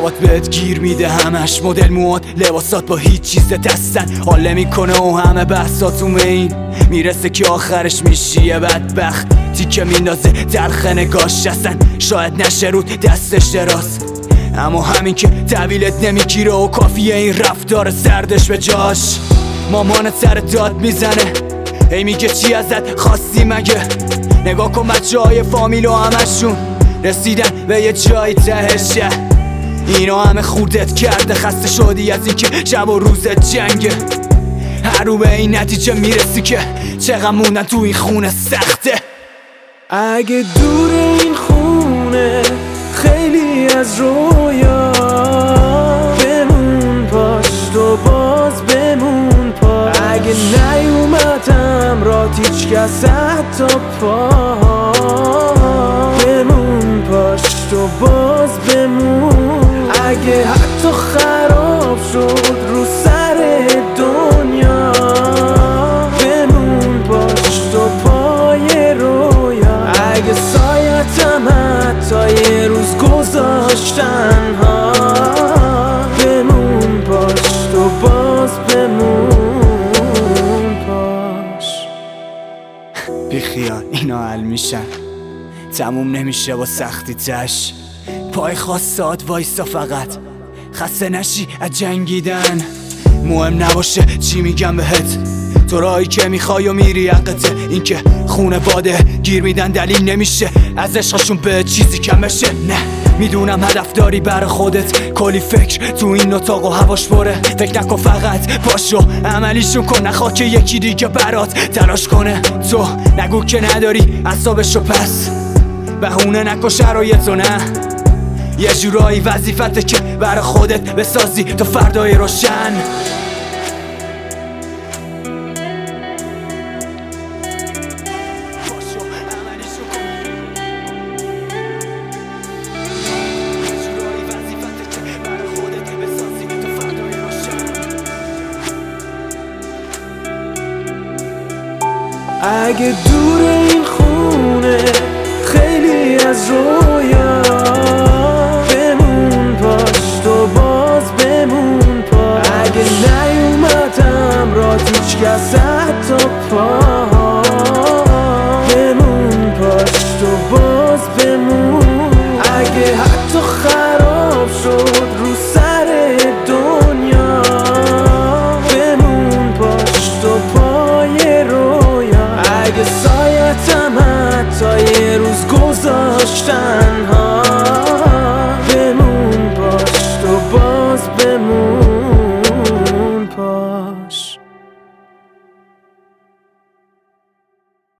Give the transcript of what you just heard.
شبات بهت گیر میده همش، مدل موات لباسات با هیچ چیز دستن، حال نمیکنه و همه بحثاتون به این میرسه که آخرش میشی یه بدبخت. تیکه میندازه تلخ نگاش هستن، شاید نشه رود دستش دراز، اما همین که طویلت نمیگیره و کافیه این رفتار سردش به جاش. مامانت سر داد میزنه، هی میگه چی ازت خواستی مگه؟ نگاه کن بچه های فامیل و همشون رسیدن به یه جایی تهشه، اینا همه خوردت کرده، خسته شدی از این که شب و روزت جنگه، هر رو به این نتیجه میرسی که چقدر موندن تو این خونه سخته. اگه دور این خونه خیلی از رویا بمون پاشت و باز بمون پاش، اگه نیومدم رات هیچ کس حتی پا بمون پاشت و باز بمون، اگه حتی خراب شد رو سر دنیا بمون پاشت و پای رویا، اگه سایتم حتی یه روز گذاشتن ها بمون پاشت و باز بمون پاش. بیخیال اینا حل میشن، تموم نمیشه با سختی تش، پای خواستاد وایسا فقط خسته نشی از جنگیدن، مهم نباشه چی میگم بهت، تو راهی که میخوای و میری حقته، این که خونه واده گیر میدن دلیل نمیشه از عشقشون به چیزی کم بشه. نه میدونم هدف داری بر خودت، کلی فکر تو این اتاق و هواش پره، فکر نکن فقط پاشو عملیشون کن، نخوا که یکی دیگه برات تلاش کنه، تو نگو که نداری اعصابشو، پس بهونه نکن شرایطو، نه یه جورایی وظیفته که بر خودت بسازی تا فردای روشن. اگه دور این خونه خیلی از رویا بمون پاشت و باز بمون پاش، اگه نیومدم رات هیچ کس حتی پا بمون پاشت و باز بمون، اگه حتی خراب شد رو سر دنیا بمون پاشت و پای رویا، اگه سایتم حتی یه روز گذاشتن